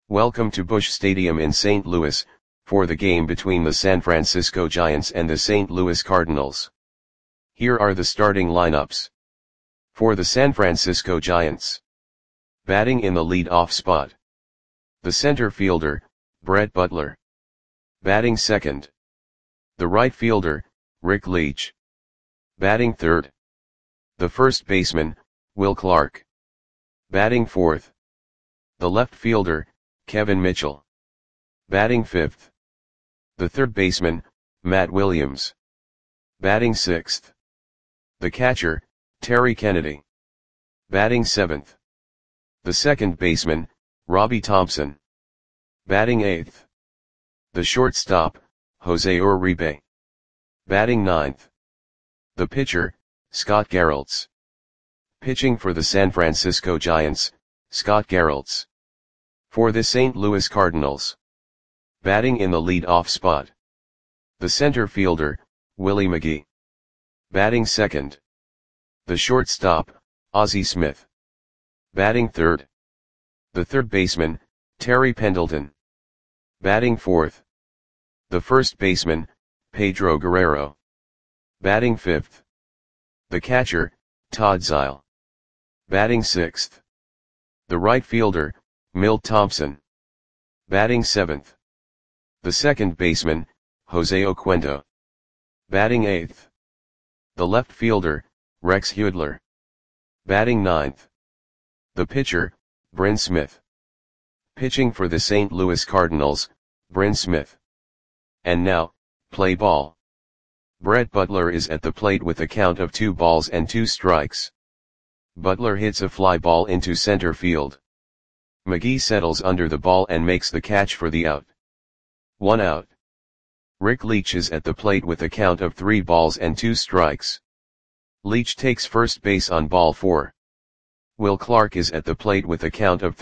Welcome to Busch Stadium in St. Louis, for the game between the San Francisco Giants and the St. Louis Cardinals. Here are the starting lineups. For the San Francisco Giants. Batting in the lead-off spot. The center fielder, Brett Butler. Batting second. The right fielder, Rick Leach. Batting third. The first baseman, Will Clark. Batting fourth. The left fielder, Kevin Mitchell. Batting fifth. The third baseman, Matt Williams. Batting sixth. The catcher, Terry Kennedy. Batting seventh. The second baseman, Robbie Thompson. Batting eighth. The shortstop, Jose Uribe. Batting ninth. The pitcher, Scott Garrelts. Pitching for the San Francisco Giants, Scott Garrelts. For the St. Louis Cardinals. Batting in the lead-off spot. The center fielder, Willie McGee. Batting second. The shortstop, Ozzie Smith. Batting third. The third baseman, Terry Pendleton. Batting fourth. The first baseman, Pedro Guerrero. Batting fifth. The catcher, Todd Zeile. Batting sixth. The right fielder, Milt Thompson. Batting seventh. The second baseman, Jose Oquendo. Batting eighth. The left fielder, Rex Hudler. Batting ninth. The pitcher, Bryn Smith. Pitching for the St. Louis Cardinals, Bryn Smith. And now, play ball. Brett Butler is at the plate with a count of 2-2. Butler hits a fly ball into center field. McGee settles under the ball and makes the catch for the out. 1 out. Rick Leach is at the plate with a count of 3-2. Leach takes first base on ball 4. Will Clark is at the plate with a count of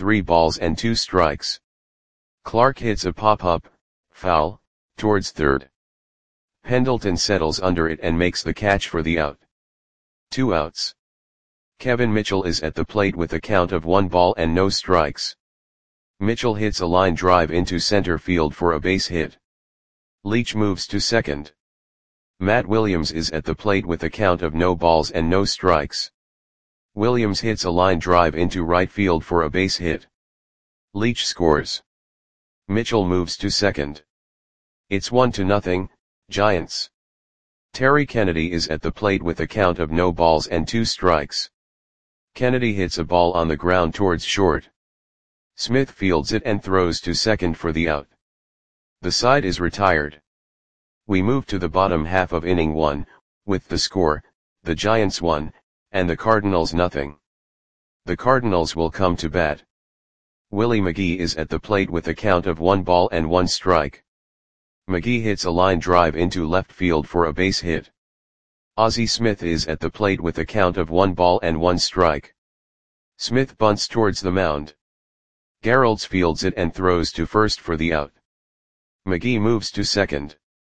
3-2. Clark hits a pop-up, foul, towards third. Pendleton settles under it and makes the catch for the out. 2 outs. Kevin Mitchell is at the plate with a count of 1-0. Mitchell hits a line drive into center field for a base hit. Leach moves to second. Matt Williams is at the plate with a count of 0-0. Williams hits a line drive into right field for a base hit. Leach scores. Mitchell moves to second. It's 1-0, Giants. Terry Kennedy is at the plate with a count of 0-2. Kennedy hits a ball on the ground towards short. Smith fields it and throws to second for the out. The side is retired. We move to the bottom half of inning 1, with the score, the Giants 1, and the Cardinals 0. The Cardinals will come to bat. Willie McGee is at the plate with a count of 1-1. McGee hits a line drive into left field for a base hit. Ozzie Smith is at the plate with a count of 1-1. Smith bunts towards the mound. Garrelts fields it and throws to first for the out. McGee moves to second.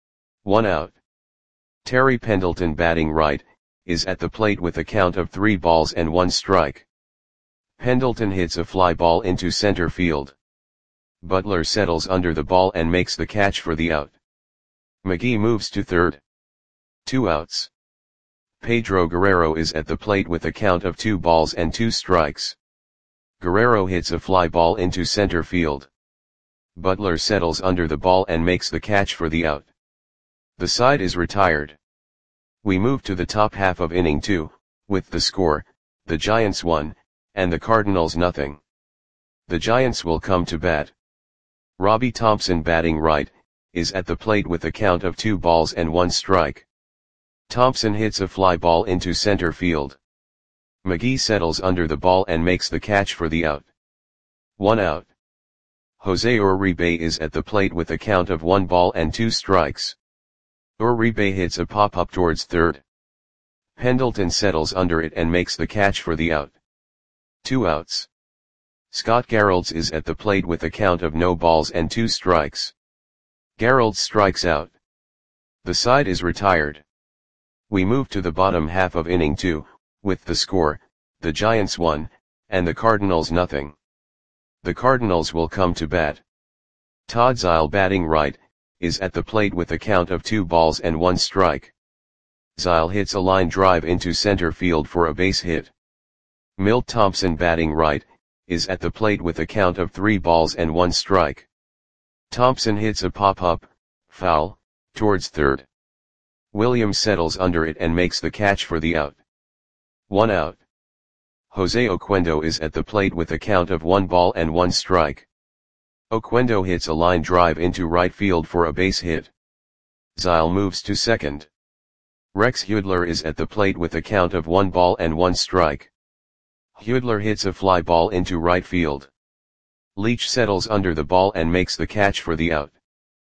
1 out. Terry Pendleton, batting right, is at the plate with a count of 3-1. Pendleton hits a fly ball into center field. Butler settles under the ball and makes the catch for the out. McGee moves to third. 2 outs. Pedro Guerrero is at the plate with a count of 2-2. Guerrero hits a fly ball into center field. Butler settles under the ball and makes the catch for the out. The side is retired. We move to the top half of inning 2, with the score, the Giants 1, and the Cardinals 0. The Giants will come to bat. Robbie Thompson, batting right, is at the plate with a count of 2-1. Thompson hits a fly ball into center field. McGee settles under the ball and makes the catch for the out. 1 out. Jose Uribe is at the plate with a count of 1-2. Uribe hits a pop-up towards third. Pendleton settles under it and makes the catch for the out. 2 outs. Scott Garrelts is at the plate with a count of 0-2. Garrelts strikes out. The side is retired. We move to the bottom half of inning 2, with the score, the Giants 1, and the Cardinals 0. The Cardinals will come to bat. Todd Zeile, batting right, is at the plate with a count of 2 balls and 1 strike. Zeile hits a line drive into center field for a base hit. Milt Thompson, batting right, is at the plate with a count of 3 balls and 1 strike. Thompson hits a pop-up, foul, towards third. Williams settles under it and makes the catch for the out. 1 out. Jose Oquendo is at the plate with a count of 1 ball and 1 strike. Oquendo hits a line drive into right field for a base hit. Zeile moves to second. Rex Hudler is at the plate with a count of 1 ball and 1 strike. Hudler hits a fly ball into right field. Leach settles under the ball and makes the catch for the out.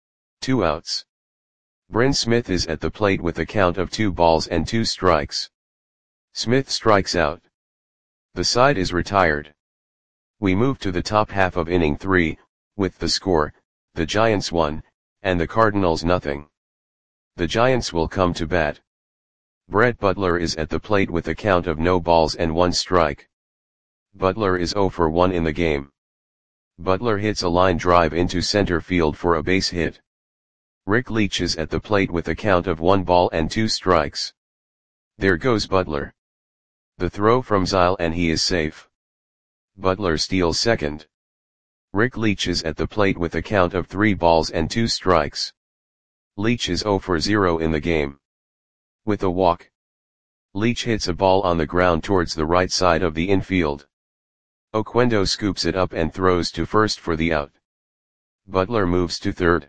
2 outs. Bryn Smith is at the plate with a count of 2 balls and 2 strikes. Smith strikes out. The side is retired. We move to the top half of inning 3, with the score, the Giants 1, and the Cardinals nothing. The Giants will come to bat. Brett Butler is at the plate with a count of no balls and 1 strike. Butler is 0 for 1 in the game. Butler hits a line drive into center field for a base hit. Rick Leach is at the plate with a count of 1 ball and 2 strikes. There goes Butler. The throw from Zeile and he is safe. Butler steals second. Rick Leach is at the plate with a count of 3 balls and 2 strikes. Leach is 0 for 0 in the game. With a walk. Leach hits a ball on the ground towards the right side of the infield. Oquendo scoops it up and throws to first for the out. Butler moves to third.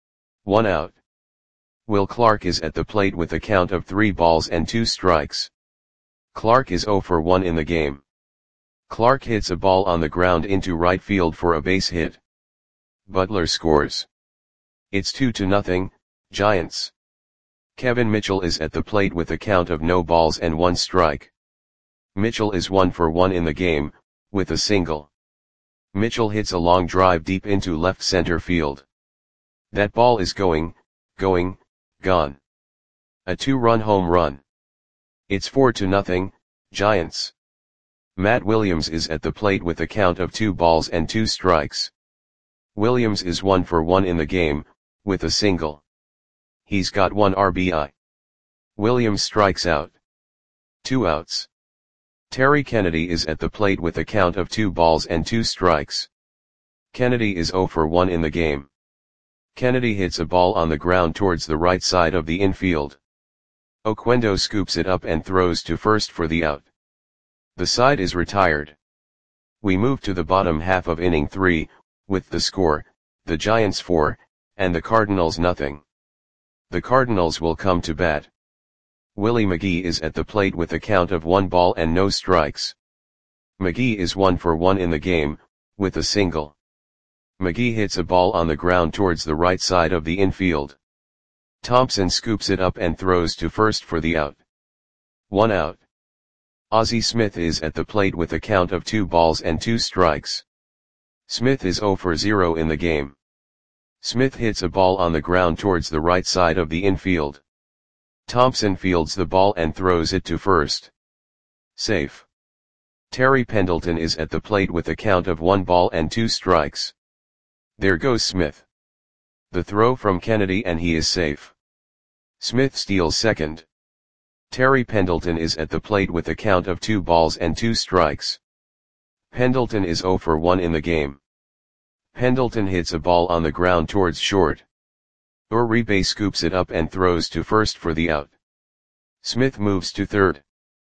1 out. Will Clark is at the plate with a count of 3 balls and 2 strikes. Clark is 0 for 1 in the game. Clark hits a ball on the ground into right field for a base hit. Butler scores. It's 2-0, Giants. Kevin Mitchell is at the plate with a count of no balls and 1 strike. Mitchell is 1 for 1 in the game, with a single. Mitchell hits a long drive deep into left center field. That ball is gone. A 2-run home run. It's 4-0, Giants. Matt Williams is at the plate with a count of 2 balls and 2 strikes. Williams is 1 for 1 in the game, with a single. He's got 1 RBI. Williams strikes out. 2 outs. Terry Kennedy is at the plate with a count of 2 balls and 2 strikes. Kennedy is 0 for 1 in the game. Kennedy hits a ball on the ground towards the right side of the infield. Oquendo scoops it up and throws to first for the out. The side is retired. We move to the bottom half of inning 3, with the score, the Giants 4, and the Cardinals nothing. The Cardinals will come to bat. Willie McGee is at the plate with a count of 1 ball and no strikes. McGee is 1 for 1 in the game, with a single. McGee hits a ball on the ground towards the right side of the infield. Thompson scoops it up and throws to first for the out. 1 out. Ozzie Smith is at the plate with a count of 2 balls and 2 strikes. Smith is 0 for 0 in the game. Smith hits a ball on the ground towards the right side of the infield. Thompson fields the ball and throws it to first. Safe. Terry Pendleton is at the plate with a count of 1 ball and 2 strikes. There goes Smith. The throw from Kennedy and he is safe. Smith steals second. Terry Pendleton is at the plate with a count of 2 balls and 2 strikes. Pendleton is 0 for 1 in the game. Pendleton hits a ball on the ground towards short. Uribe scoops it up and throws to first for the out. Smith moves to third.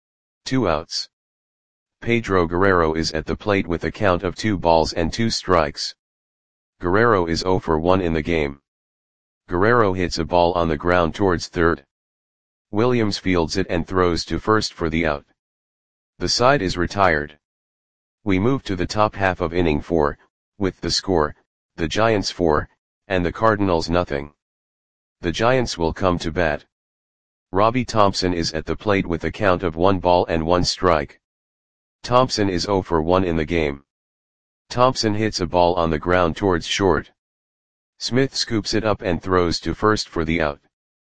2 outs. Pedro Guerrero is at the plate with a count of 2 balls and 2 strikes. Guerrero is 0 for 1 in the game. Guerrero hits a ball on the ground towards third. Williams fields it and throws to first for the out. The side is retired. We move to the top half of inning 4, with the score, the Giants 4, and the Cardinals nothing. The Giants will come to bat. Robbie Thompson is at the plate with a count of 1 ball and 1 strike. Thompson is 0 for 1 in the game. Thompson hits a ball on the ground towards short. Smith scoops it up and throws to first for the out.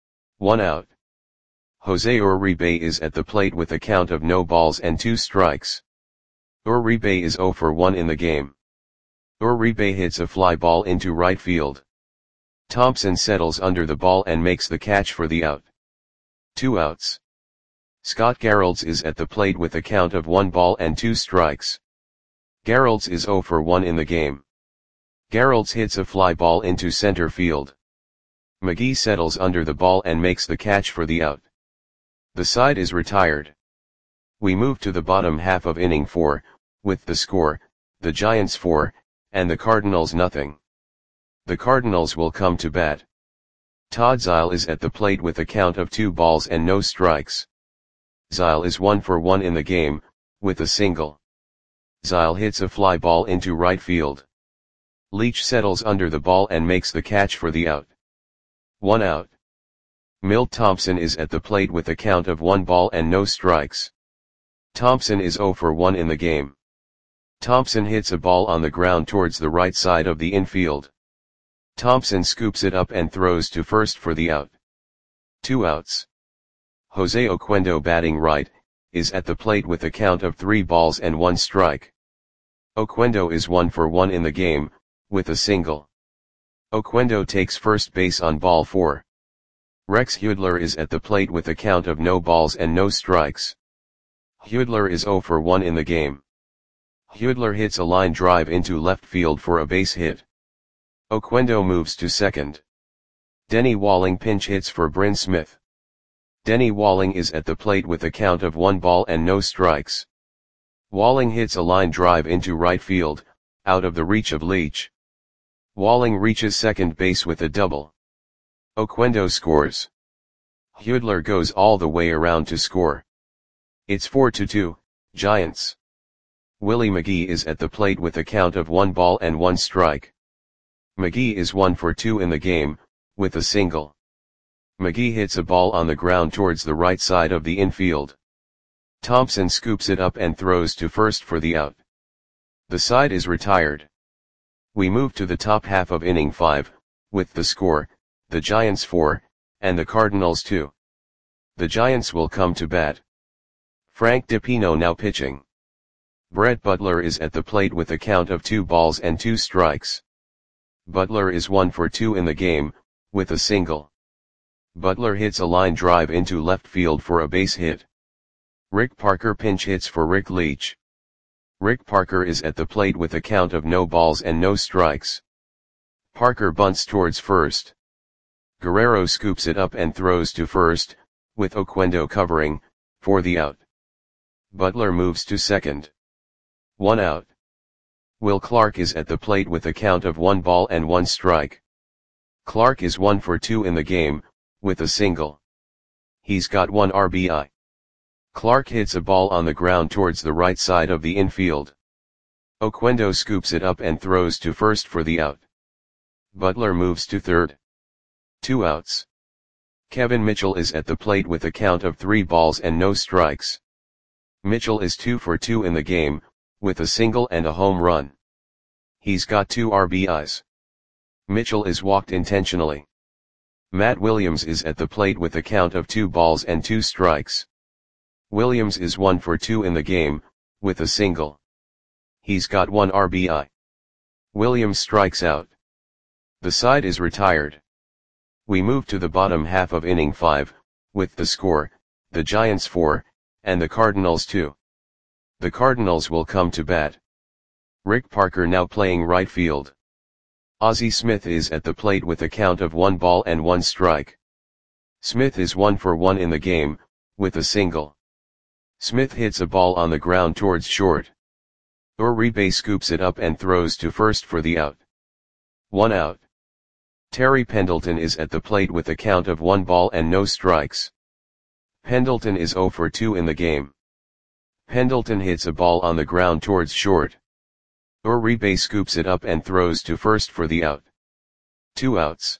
1 out. Jose Uribe is at the plate with a count of no balls and 2 strikes. Uribe is 0 for 1 in the game. Uribe hits a fly ball into right field. Thompson settles under the ball and makes the catch for the out. 2 outs. Scott Garrelds is at the plate with a count of 1 ball and 2 strikes. Garrelds is 0 for 1 in the game. Garrelds hits a fly ball into center field. McGee settles under the ball and makes the catch for the out. The side is retired. We move to the bottom half of inning 4, with the score, the Giants 4, and the Cardinals nothing. The Cardinals will come to bat. Todd Zeile is at the plate with a count of 2 balls and no strikes. Zeile is 1 for 1 in the game, with a single. Zeile hits a fly ball into right field. Leach settles under the ball and makes the catch for the out. 1 out. Milt Thompson is at the plate with a count of 1 ball and no strikes. Thompson is 0 for 1 in the game. Thompson hits a ball on the ground towards the right side of the infield. Thompson scoops it up and throws to first for the out. 2 outs. Jose Oquendo, batting right, is at the plate with a count of 3 balls and 1 strike. Oquendo is 1 for 1 in the game, with a single. Oquendo takes first base on ball 4. Rex Hudler is at the plate with a count of no balls and no strikes. Hudler is 0 for 1 in the game. Hudler hits a line drive into left field for a base hit. Oquendo moves to second. Denny Walling pinch hits for Bryn Smith. Denny Walling is at the plate with a count of 1 ball and no strikes. Walling hits a line drive into right field, out of the reach of Leach. Walling reaches second base with a double. Oquendo scores. Hudler goes all the way around to score. It's 4-2, Giants. Willie McGee is at the plate with a count of 1 ball and 1 strike. McGee is 1 for 2 in the game, with a single. McGee hits a ball on the ground towards the right side of the infield. Thompson scoops it up and throws to first for the out. The side is retired. We move to the top half of inning 5, with the score, the Giants 4, and the Cardinals 2. The Giants will come to bat. Frank DiPino now pitching. Brett Butler is at the plate with a count of 2 balls and 2 strikes. Butler is 1 for 2 in the game, with a single. Butler hits a line drive into left field for a base hit. Rick Parker pinch hits for Rick Leach. Rick Parker is at the plate with a count of no balls and no strikes. Parker bunts towards first. Guerrero scoops it up and throws to first, with Oquendo covering, for the out. Butler moves to second. 1 out. Will Clark is at the plate with a count of 1 ball and 1 strike. Clark is 1 for 2 in the game, with a single. He's got 1 RBI. Clark hits a ball on the ground towards the right side of the infield. Oquendo scoops it up and throws to first for the out. Butler moves to third. 2 outs. Kevin Mitchell is at the plate with a count of 3 balls and no strikes. Mitchell is 2 for 2 in the game, with a single and a home run. He's got 2 RBIs. Mitchell is walked intentionally. Matt Williams is at the plate with a count of 2 balls and 2 strikes. Williams is 1 for 2 in the game, with a single. He's got 1 RBI. Williams strikes out. The side is retired. We move to the bottom half of inning 5, with the score, the Giants 4, and the Cardinals 2. The Cardinals will come to bat. Rick Parker now playing right field. Ozzie Smith is at the plate with a count of 1 ball and 1 strike. Smith is 1 for 1 in the game, with a single. Smith hits a ball on the ground towards short. Uribe scoops it up and throws to first for the out. 1 out. Terry Pendleton is at the plate with a count of 1 ball and no strikes. Pendleton is 0 for 2 in the game. Pendleton hits a ball on the ground towards short. Uribe scoops it up and throws to first for the out. 2 outs.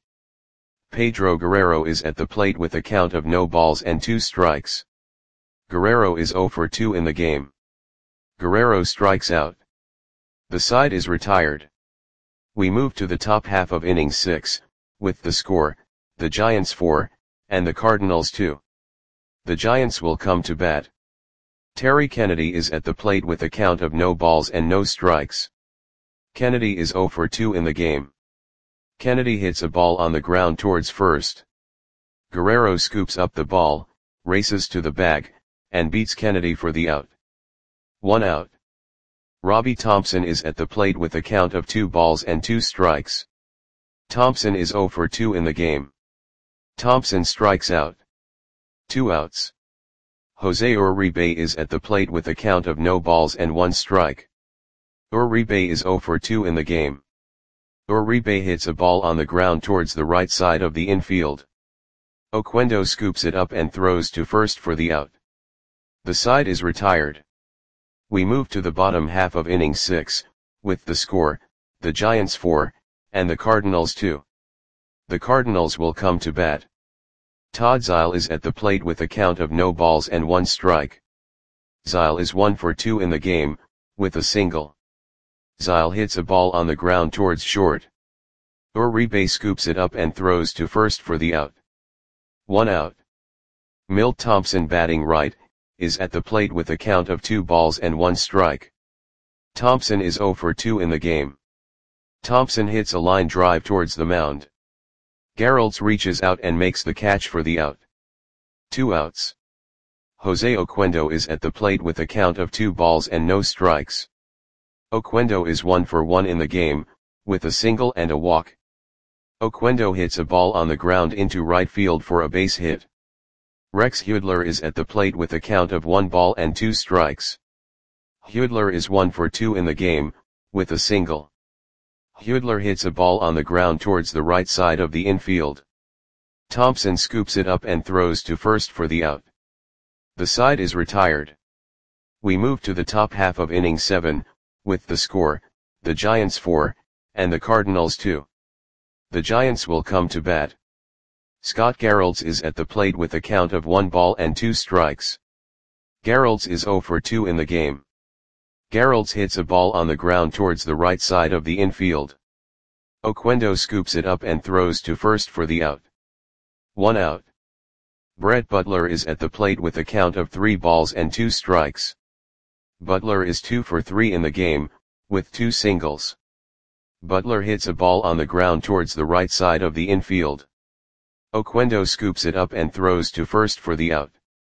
Pedro Guerrero is at the plate with a count of no balls and 2 strikes. Guerrero is 0 for 2 in the game. Guerrero strikes out. The side is retired. We move to the top half of inning 6, with the score, the Giants 4, and the Cardinals 2. The Giants will come to bat. Terry Kennedy is at the plate with a count of no balls and no strikes. Kennedy is 0 for 2 in the game. Kennedy hits a ball on the ground towards first. Guerrero scoops up the ball, races to the bag, and beats Kennedy for the out. 1 out. Robbie Thompson is at the plate with a count of 2 balls and 2 strikes. Thompson is 0 for 2 in the game. Thompson strikes out. 2 outs. Jose Uribe is at the plate with a count of no balls and 1 strike. Uribe is 0 for 2 in the game. Uribe hits a ball on the ground towards the right side of the infield. Oquendo scoops it up and throws to first for the out. The side is retired. We move to the bottom half of inning 6, with the score, the Giants 4, and the Cardinals 2. The Cardinals will come to bat. Todd Zeile is at the plate with a count of no balls and 1 strike. Zeile is 1 for 2 in the game, with a single. Zeile hits a ball on the ground towards short. Uribe scoops it up and throws to first for the out. 1 out. Milt Thompson, batting right, is at the plate with a count of 2 balls and 1 strike. Thompson is 0 for 2 in the game. Thompson hits a line drive towards the mound. Geralds reaches out and makes the catch for the out. 2 outs. Jose Oquendo is at the plate with a count of 2 balls and no strikes. Oquendo is 1 for 1 in the game, with a single and a walk. Oquendo hits a ball on the ground into right field for a base hit. Rex Hudler is at the plate with a count of 1 ball and 2 strikes. Hudler is 1 for 2 in the game, with a single. Hudler hits a ball on the ground towards the right side of the infield. Thompson scoops it up and throws to first for the out. The side is retired. We move to the top half of inning 7, with the score, the Giants 4, and the Cardinals 2. The Giants will come to bat. Scott Geralds is at the plate with a count of 1 ball and 2 strikes. Geralds is 0 for 2 in the game. Geralds hits a ball on the ground towards the right side of the infield. Oquendo scoops it up and throws to first for the out. 1 out. Brett Butler is at the plate with a count of 3 balls and 2 strikes. Butler is 2 for 3 in the game, with 2 singles. Butler hits a ball on the ground towards the right side of the infield. Oquendo scoops it up and throws to first for the out.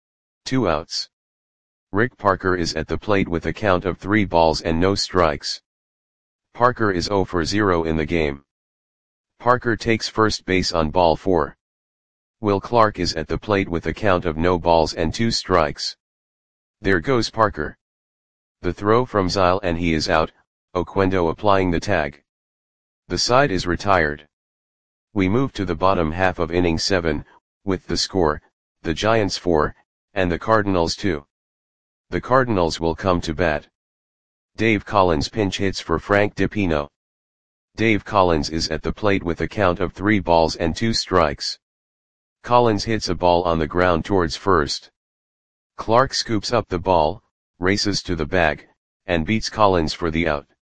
2 outs. Rick Parker is at the plate with a count of 3 balls and no strikes. Parker is 0 for 0 in the game. Parker takes first base on ball 4. Will Clark is at the plate with a count of no balls and 2 strikes. There goes Parker. The throw from Zeile and he is out, Oquendo applying the tag. The side is retired. We move to the bottom half of inning 7, with the score, the Giants 4, and the Cardinals 2. The Cardinals will come to bat. Dave Collins pinch hits for Frank DiPino. Dave Collins is at the plate with a count of 3 balls and 2 strikes. Collins hits a ball on the ground towards first. Clark scoops up the ball, races to the bag, and beats Collins for the out.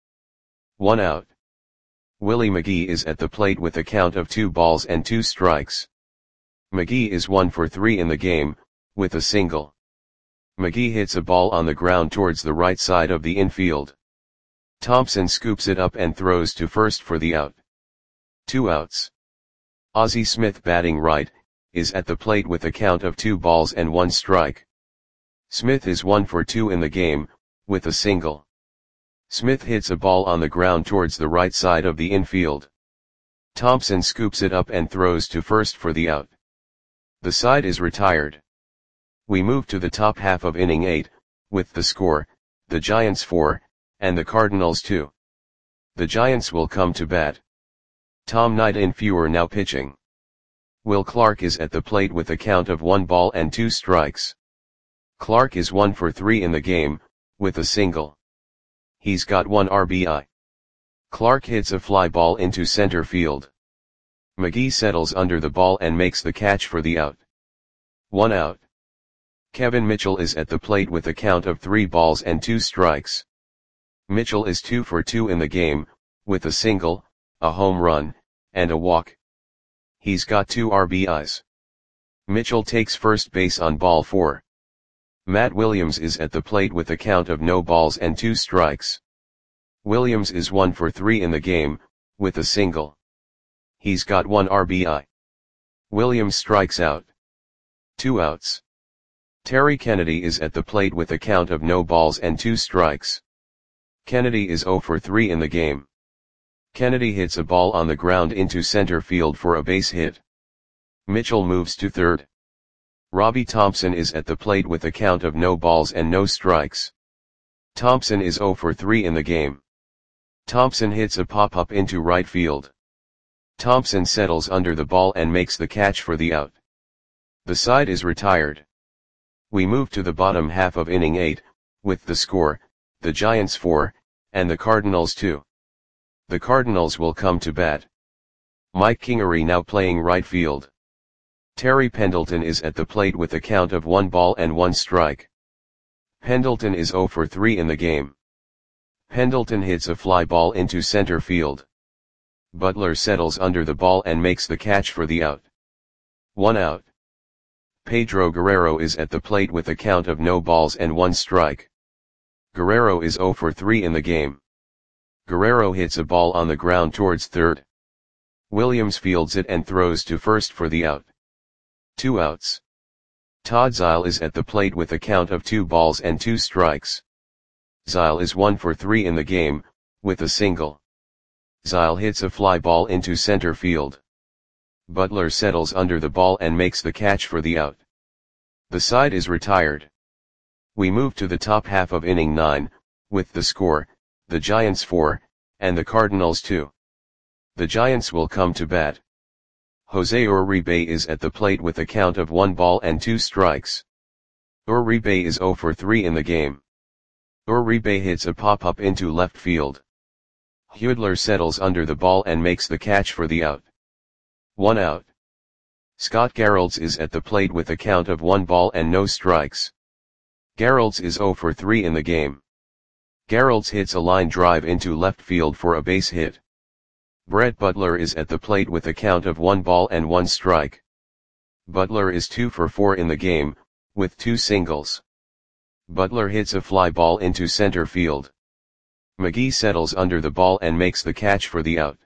1 out. Willie McGee is at the plate with a count of 2 balls and 2 strikes. McGee is 1 for 3 in the game, with a single. McGee hits a ball on the ground towards the right side of the infield. Thompson scoops it up and throws to first for the out. 2 outs. Ozzie Smith, batting right, is at the plate with a count of 2 balls and 1 strike. Smith is 1 for 2 in the game, with a single. Smith hits a ball on the ground towards the right side of the infield. Thompson scoops it up and throws to first for the out. The side is retired. We move to the top half of inning 8, with the score, the Giants 4, and the Cardinals 2. The Giants will come to bat. Tom Knight-Infewer now pitching. Will Clark is at the plate with a count of 1 ball and 2 strikes. Clark is 1 for 3 in the game, with a single. He's got 1 RBI. Clark hits a fly ball into center field. McGee settles under the ball and makes the catch for the out. 1 out. Kevin Mitchell is at the plate with a count of 3 balls and 2 strikes. Mitchell is 2 for 2 in the game, with a single, a home run, and a walk. He's got 2 RBIs. Mitchell takes first base on ball 4. Matt Williams is at the plate with a count of no balls and 2 strikes. Williams is 1 for 3 in the game, with a single. He's got 1 RBI. Williams strikes out. 2 outs. Terry Kennedy is at the plate with a count of no balls and 2 strikes. Kennedy is 0 for 3 in the game. Kennedy hits a ball on the ground into center field for a base hit. Mitchell moves to third. Robbie Thompson is at the plate with a count of no balls and no strikes. Thompson is 0 for 3 in the game. Thompson hits a pop-up into right field. Thompson settles under the ball and makes the catch for the out. The side is retired. We move to the bottom half of inning 8, with the score, the Giants 4, and the Cardinals 2. The Cardinals will come to bat. Mike Kingery now playing right field. Terry Pendleton is at the plate with a count of 1 ball and 1 strike. Pendleton is 0 for 3 in the game. Pendleton hits a fly ball into center field. Butler settles under the ball and makes the catch for the out. 1 out. Pedro Guerrero is at the plate with a count of no balls and 1 strike. Guerrero is 0 for 3 in the game. Guerrero hits a ball on the ground towards third. Williams fields it and throws to first for the out. 2 outs. Todd Zeile is at the plate with a count of 2 balls and 2 strikes. Zeile is 1 for 3 in the game, with a single. Zeile hits a fly ball into center field. Butler settles under the ball and makes the catch for the out. The side is retired. We move to the top half of inning 9, with the score, the Giants 4, and the Cardinals 2. The Giants will come to bat. Jose Uribe is at the plate with a count of 1 ball and 2 strikes. Uribe is 0 for 3 in the game. Uribe hits a pop-up into left field. Hudler settles under the ball and makes the catch for the out. 1 out. Scott Garrelds is at the plate with a count of 1 ball and no strikes. Garrelds is 0 for 3 in the game. Garrelds hits a line drive into left field for a base hit. Brett Butler is at the plate with a count of 1 ball and 1 strike. Butler is 2 for 4 in the game, with 2 singles. Butler hits a fly ball into center field. McGee settles under the ball and makes the catch for the out.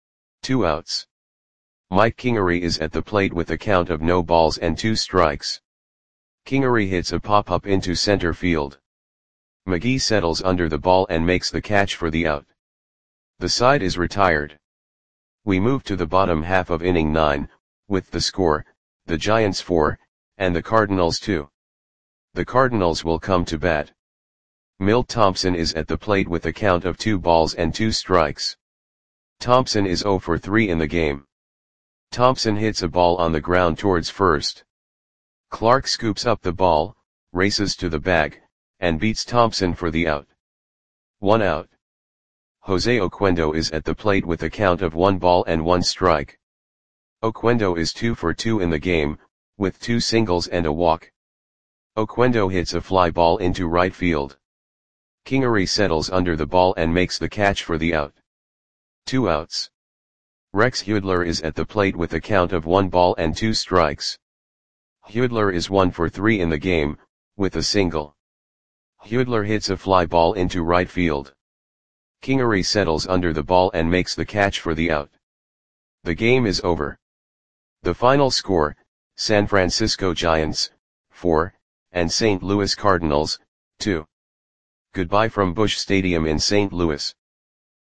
2 outs. Mike Kingery is at the plate with a count of no balls and 2 strikes. Kingery hits a pop-up into center field. McGee settles under the ball and makes the catch for the out. The side is retired. We move to the bottom half of inning 9, with the score, the Giants 4, and the Cardinals 2. The Cardinals will come to bat. Milt Thompson is at the plate with a count of 2 balls and 2 strikes. Thompson is 0 for 3 in the game. Thompson hits a ball on the ground towards first. Clark scoops up the ball, races to the bag, and beats Thompson for the out. 1 out. Jose Oquendo is at the plate with a count of 1 ball and 1 strike. Oquendo is 2 for 2 in the game, with 2 singles and a walk. Oquendo hits a fly ball into right field. Kingery settles under the ball and makes the catch for the out. 2 outs. Rex Hudler is at the plate with a count of 1 ball and 2 strikes. Hudler is 1 for 3 in the game, with a single. Hudler hits a fly ball into right field. Kingery settles under the ball and makes the catch for the out. The game is over. The final score, San Francisco Giants, 4, and St. Louis Cardinals, 2. Goodbye from Busch Stadium in St. Louis.